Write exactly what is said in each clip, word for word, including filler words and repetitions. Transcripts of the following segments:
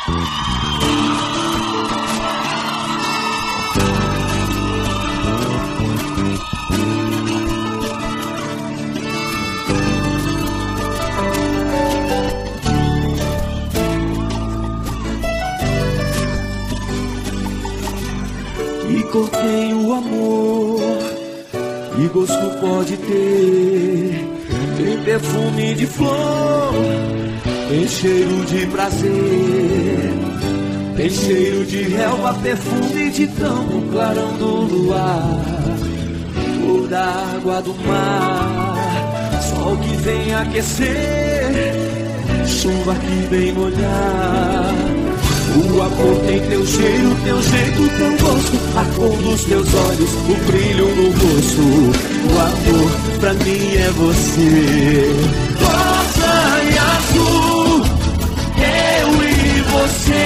Que cor tem o amor? Que gosto pode ter? Tem perfume de flor, tem cheiro de prazer, tem cheiro de relva, perfume de tambo, clarão do luar, cor da água do mar, sol que vem aquecer, chuva que vem molhar. O amor tem teu cheiro, teu jeito, teu gosto, a cor dos teus olhos, o brilho no rosto. O amor pra mim é você. Rosa e azul, eu e você.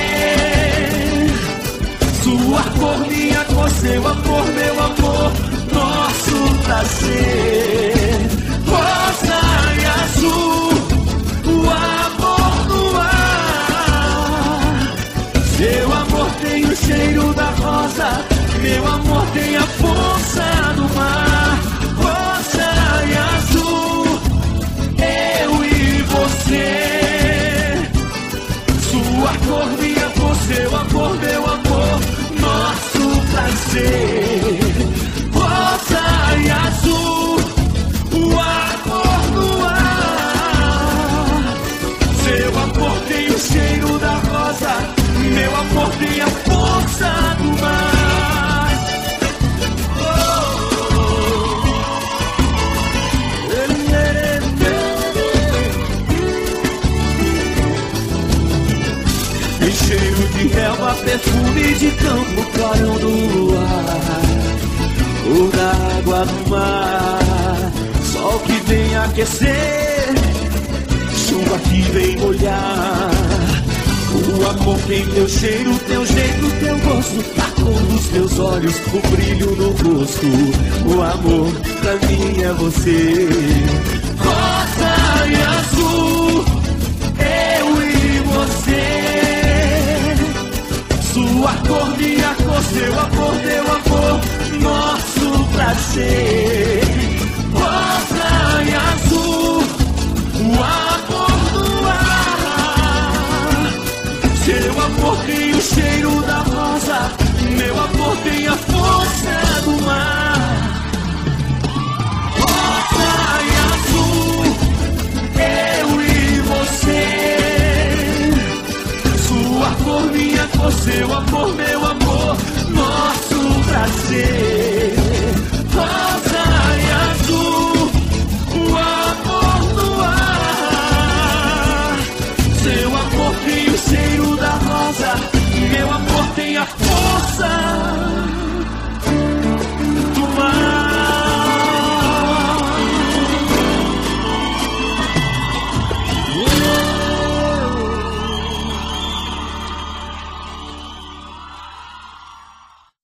Sua cor, minha cor, seu amor, meu amor, nosso prazer. Rosa e azul, o amor no ar. Seu amor tem o cheiro da rosa, meu amor tem a força do mar. Rosa e azul, eu e você. Sua cor, minha cor, seu amor, meu amor, nosso prazer. Rosa e azul, o amor no ar. Seu amor tem o cheiro da rosa, meu amor tem a força do mar. Oh, oh, oh. Tem cheiro de relva, perfume de campo, clarão do luar, cor da água do mar, sol que vem aquecer, chuva que vem molhar. O amor tem teu cheiro, teu jeito, teu gosto, a cor dos teus olhos, o brilho no rosto. O amor pra mim é você. Rosa e azul, eu e você. Sua cor, minha cor, seu amor, meu amor, nosso prazer. Rosa e azul, o amor no ar. Seu amor tem o cheiro da rosa, meu amor tem a força do mar. Rosa e azul, eu e você. Sua cor, minha cor, seu amor, meu amor, nosso prazer.